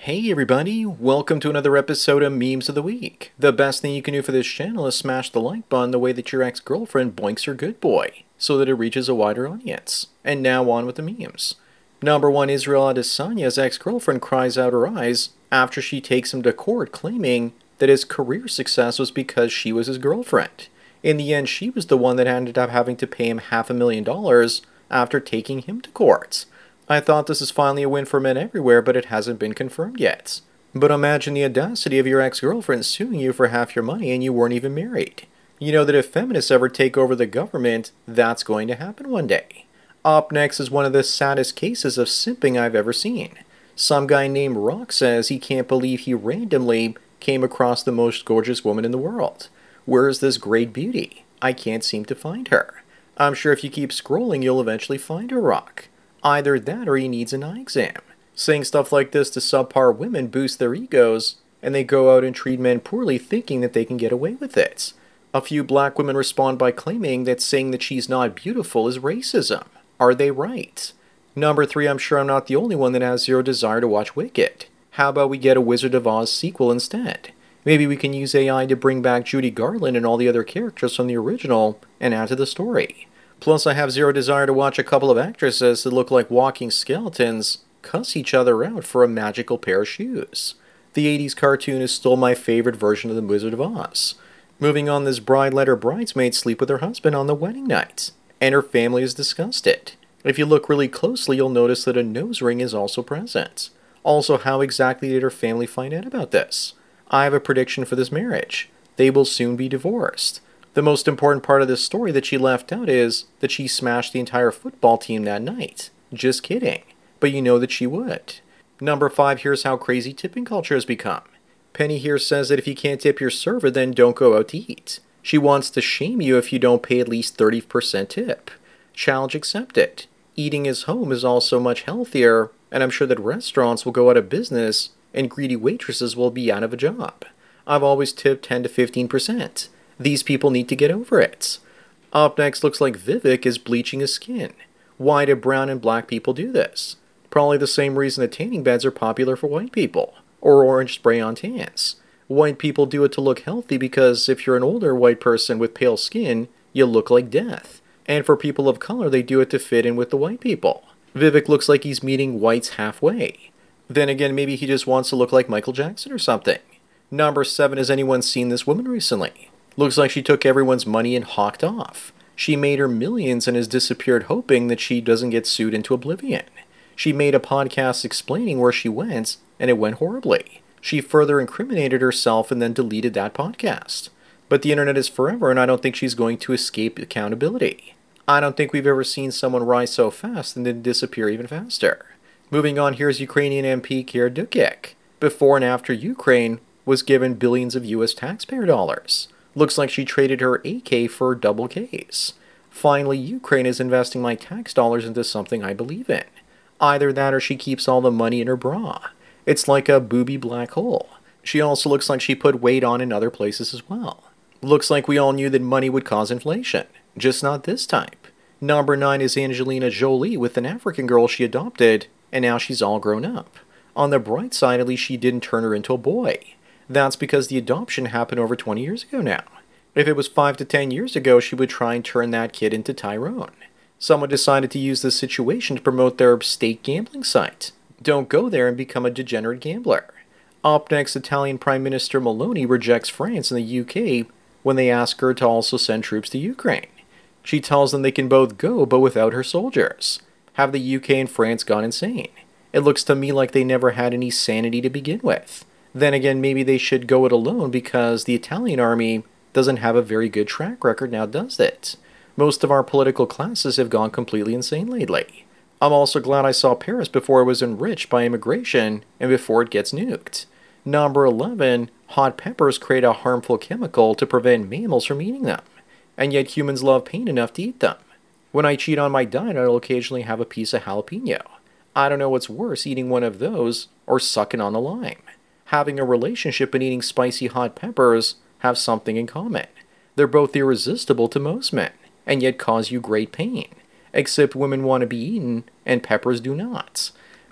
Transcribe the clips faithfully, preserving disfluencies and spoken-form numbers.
Hey everybody, welcome to another episode of Memes of the Week. The best thing you can do for this channel is smash the like button the way that your ex-girlfriend boinks her good boy, so that it reaches a wider audience. And now on with the memes. Number one, Israel Adesanya's ex-girlfriend cries out her eyes after she takes him to court claiming that his career success was because she was his girlfriend. In the end, she was the one that ended up having to pay him half a million dollars after taking him to court. I thought this is finally a win for men everywhere, but it hasn't been confirmed yet. But imagine the audacity of your ex-girlfriend suing you for half your money and you weren't even married. You know that if feminists ever take over the government, that's going to happen one day. Up next is one of the saddest cases of simping I've ever seen. Some guy named Rock says he can't believe he randomly came across the most gorgeous woman in the world. Where is this great beauty? I can't seem to find her. I'm sure if you keep scrolling, you'll eventually find her, Rock. Either that or he needs an eye exam. Saying stuff like this to subpar women boosts their egos, and they go out and treat men poorly thinking that they can get away with it. A few black women respond by claiming that saying that she's not beautiful is racism. Are they right? Number three, I'm sure I'm not the only one that has zero desire to watch Wicked. How about we get a Wizard of Oz sequel instead? Maybe we can use A I to bring back Judy Garland and all the other characters from the original and add to the story. Plus, I have zero desire to watch a couple of actresses that look like walking skeletons cuss each other out for a magical pair of shoes. The eighties cartoon is still my favorite version of the Wizard of Oz. Moving on, this bride let her bridesmaid sleep with her husband on the wedding night, and her family is disgusted. If you look really closely, you'll notice that a nose ring is also present. Also, how exactly did her family find out about this? I have a prediction for this marriage. They will soon be divorced. The most important part of this story that she left out is that she smashed the entire football team that night. Just kidding. But you know that she would. Number five, here's how crazy tipping culture has become. Penny here says that if you can't tip your server, then don't go out to eat. She wants to shame you if you don't pay at least thirty percent tip. Challenge accepted. Eating is home is also much healthier, and I'm sure that restaurants will go out of business and greedy waitresses will be out of a job. I've always tipped ten to fifteen percent. These people need to get over it. Up next, looks like Vivek is bleaching his skin. Why do brown and black people do this? Probably the same reason that tanning beds are popular for white people, or orange spray on tans. White people do it to look healthy because if you're an older white person with pale skin, you look like death. And for people of color, they do it to fit in with the white people. Vivek looks like he's meeting whites halfway. Then again, maybe he just wants to look like Michael Jackson or something. Number seven, has anyone seen this woman recently? Looks like she took everyone's money and hawked off. She made her millions and has disappeared hoping that she doesn't get sued into oblivion. She made a podcast explaining where she went, and it went horribly. She further incriminated herself and then deleted that podcast. But the internet is forever, and I don't think she's going to escape accountability. I don't think we've ever seen someone rise so fast and then disappear even faster. Moving on, here's Ukrainian M P Kier Dukik. Before and after Ukraine was given billions of U S taxpayer dollars. Looks like she traded her A K for double Ks. Finally, Ukraine is investing my tax dollars into something I believe in. Either that or she keeps all the money in her bra. It's like a booby black hole. She also looks like she put weight on in other places as well. Looks like we all knew that money would cause inflation. Just not this type. Number nine is Angelina Jolie with an African girl she adopted, and now she's all grown up. On the bright side, at least she didn't turn her into a boy. That's because the adoption happened over twenty years ago now. If it was five to ten years ago, she would try and turn that kid into Tyrone. Someone decided to use this situation to promote their state gambling site. Don't go there and become a degenerate gambler. Up next, Italian Prime Minister Meloni rejects France and the U K when they ask her to also send troops to Ukraine. She tells them they can both go, but without her soldiers. Have the U K and France gone insane? It looks to me like they never had any sanity to begin with. Then again, maybe they should go it alone because the Italian army doesn't have a very good track record now, does it? Most of our political classes have gone completely insane lately. I'm also glad I saw Paris before it was enriched by immigration and before it gets nuked. Number eleven, hot peppers create a harmful chemical to prevent mammals from eating them. And yet humans love pain enough to eat them. When I cheat on my diet, I'll occasionally have a piece of jalapeno. I don't know what's worse, eating one of those or sucking on the lime. Having a relationship and eating spicy hot peppers have something in common. They're both irresistible to most men, and yet cause you great pain. Except women want to be eaten, and peppers do not.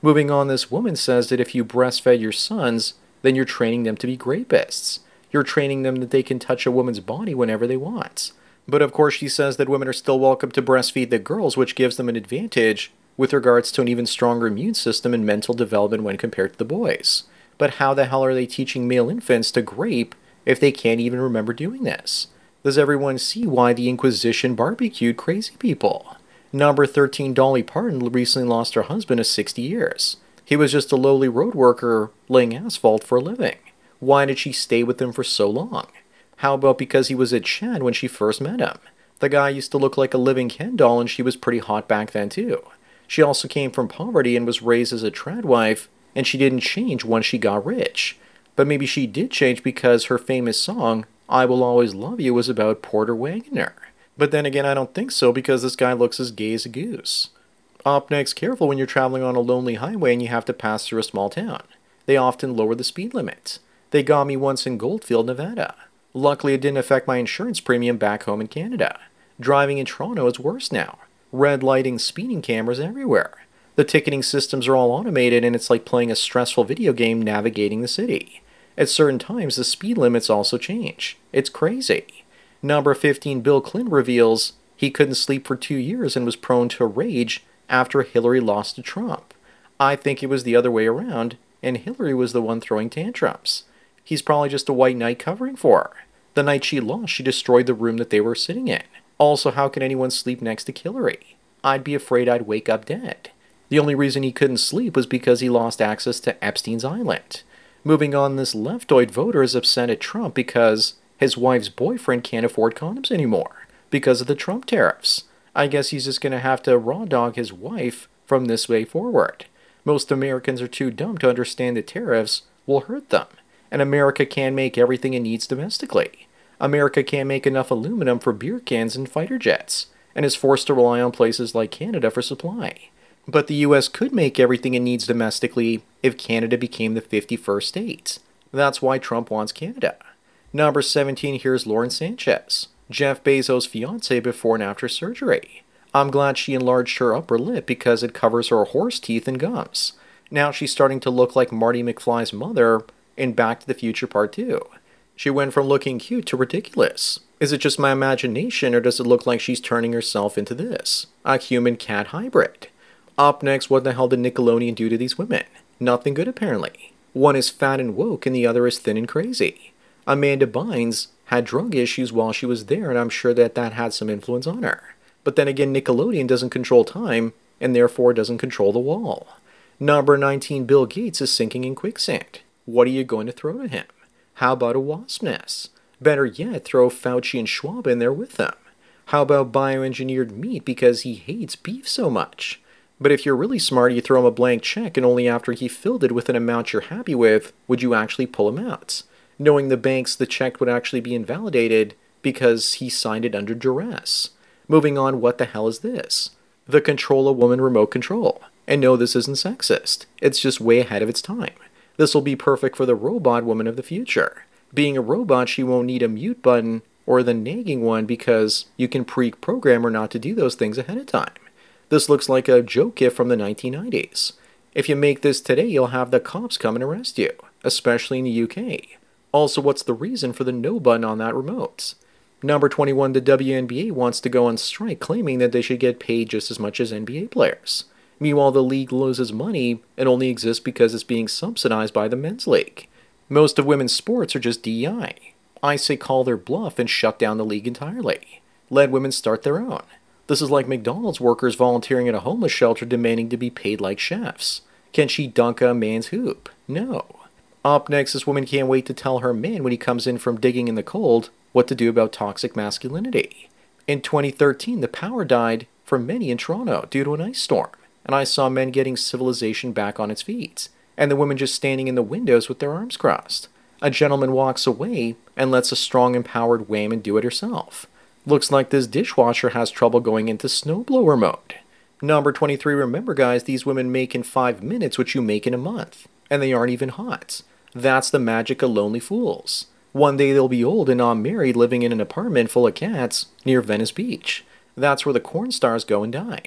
Moving on, this woman says that if you breastfed your sons, then you're training them to be rapists. You're training them that they can touch a woman's body whenever they want. But of course, she says that women are still welcome to breastfeed the girls, which gives them an advantage with regards to an even stronger immune system and mental development when compared to the boys. But how the hell are they teaching male infants to grape if they can't even remember doing this? Does everyone see why the Inquisition barbecued crazy people? Number thirteen, Dolly Parton recently lost her husband of sixty years. He was just a lowly road worker laying asphalt for a living. Why did she stay with him for so long? How about because he was a Chad when she first met him? The guy used to look like a living Ken doll, and she was pretty hot back then too. She also came from poverty and was raised as a trad wife, and she didn't change once she got rich. But maybe she did change because her famous song, I Will Always Love You, was about Porter Wagoner. But then again, I don't think so, because this guy looks as gay as a goose. Up next, careful when you're traveling on a lonely highway and you have to pass through a small town. They often lower the speed limit. They got me once in Goldfield, Nevada. Luckily, it didn't affect my insurance premium back home in Canada. Driving in Toronto is worse now. Red lighting, speeding cameras everywhere. The ticketing systems are all automated, and it's like playing a stressful video game navigating the city. At certain times, the speed limits also change. It's crazy. Number fifteen, Bill Clinton reveals he couldn't sleep for two years and was prone to rage after Hillary lost to Trump. I think it was the other way around, and Hillary was the one throwing tantrums. He's probably just a white knight covering for her. The night she lost, she destroyed the room that they were sitting in. Also, how can anyone sleep next to Hillary? I'd be afraid I'd wake up dead. The only reason he couldn't sleep was because he lost access to Epstein's Island. Moving on, this leftoid voter is upset at Trump because his wife's boyfriend can't afford condoms anymore because of the Trump tariffs. I guess he's just going to have to raw dog his wife from this way forward. Most Americans are too dumb to understand that tariffs will hurt them. And America can't make everything it needs domestically. America can't make enough aluminum for beer cans and fighter jets, and is forced to rely on places like Canada for supply. But the U S could make everything it needs domestically if Canada became the fifty-first state. That's why Trump wants Canada. Number seventeen, here's Lauren Sanchez, Jeff Bezos' fiance before and after surgery. I'm glad she enlarged her upper lip because it covers her horse teeth and gums. Now she's starting to look like Marty McFly's mother in Back to the Future Part two. She went from looking cute to ridiculous. Is it just my imagination, or does it look like she's turning herself into this? A human-cat hybrid. Up next, what the hell did Nickelodeon do to these women? Nothing good, apparently. One is fat and woke, and the other is thin and crazy. Amanda Bynes had drug issues while she was there, and I'm sure that that had some influence on her. But then again, Nickelodeon doesn't control time, and therefore doesn't control the wall. Number nineteen, Bill Gates is sinking in quicksand. What are you going to throw to him? How about a wasp nest? Better yet, throw Fauci and Schwab in there with them. How about bioengineered meat because he hates beef so much? But if you're really smart, you throw him a blank check, and only after he filled it with an amount you're happy with would you actually pull him out, knowing the banks the check would actually be invalidated because he signed it under duress. Moving on, what the hell is this? The Control a Woman remote control. And no, this isn't sexist. It's just way ahead of its time. This will be perfect for the robot woman of the future. Being a robot, she won't need a mute button or the nagging one because you can pre-program her not to do those things ahead of time. This looks like a joke gift from the nineteen nineties. If you make this today, you'll have the cops come and arrest you, especially in the U K. Also, what's the reason for the no button on that remote? Number twenty-one, the W N B A wants to go on strike, claiming that they should get paid just as much as N B A players. Meanwhile, the league loses money and only exists because it's being subsidized by the men's league. Most of women's sports are just D E I. I say call their bluff and shut down the league entirely. Let women start their own. This is like McDonald's workers volunteering at a homeless shelter demanding to be paid like chefs. Can she dunk a man's hoop? No. Up next, this woman can't wait to tell her man when he comes in from digging in the cold what to do about toxic masculinity. In twenty thirteen, the power died for many in Toronto due to an ice storm, and I saw men getting civilization back on its feet, and the women just standing in the windows with their arms crossed. A gentleman walks away and lets a strong, empowered woman do it herself. Looks like this dishwasher has trouble going into snowblower mode. Number twenty-three, remember guys, these women make in five minutes what you make in a month, and they aren't even hot. That's the magic of lonely fools. One day they'll be old and unmarried, living in an apartment full of cats near Venice Beach. That's where the corn stars go and die.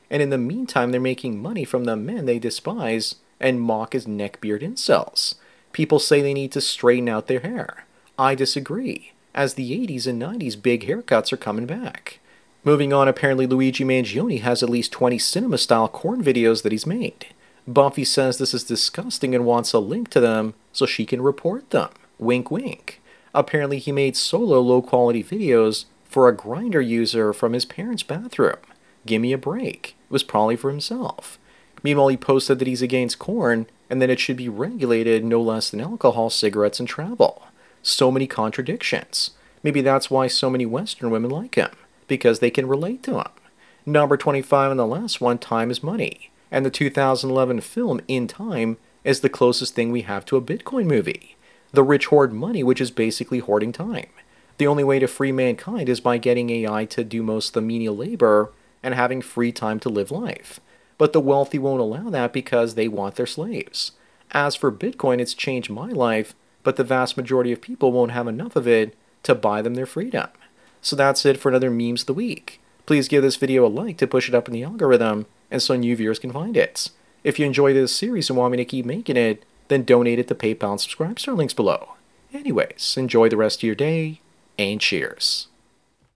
and in the meantime they're making money from the men they despise and mock as neckbeard incels. People say they need to straighten out their hair. I disagree, as the eighties and nineties big haircuts are coming back. Moving on, apparently Luigi Mangione has at least twenty cinema-style corn videos that he's made. Buffy says this is disgusting and wants a link to them so she can report them. Wink wink. Apparently he made solo low-quality videos for a Grindr user from his parents' bathroom. Gimme a break. It was probably for himself. Meanwhile, he posted that he's against corn and that it should be regulated no less than alcohol, cigarettes, and travel. So many contradictions. Maybe that's why so many Western women like him, because they can relate to him. Number twenty-five and the last one, Time is Money. And the two thousand eleven film In Time is the closest thing we have to a Bitcoin movie. The rich hoard money, which is basically hoarding time. The only way to free mankind is by getting A I to do most of the menial labor and having free time to live life. But the wealthy won't allow that because they want their slaves. As for Bitcoin, it's changed my life, but the vast majority of people won't have enough of it to buy them their freedom. So that's it for another Memes of the Week. Please give this video a like to push it up in the algorithm and so new viewers can find it. If you enjoy this series and want me to keep making it, then donate it to PayPal and subscribe to our links below. Anyways, enjoy the rest of your day, and cheers.